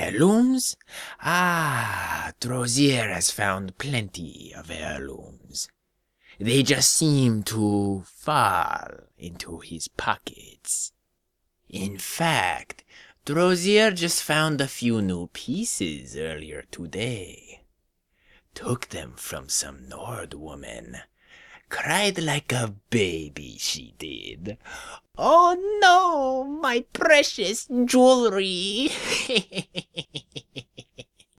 Heirlooms? Ah, Drozier has found plenty of heirlooms. They just seem to fall into his pockets. In fact, Drozier just found a few new pieces earlier today. Took them from some Nord woman. Cried like a baby, she did. Oh no, my precious jewelry.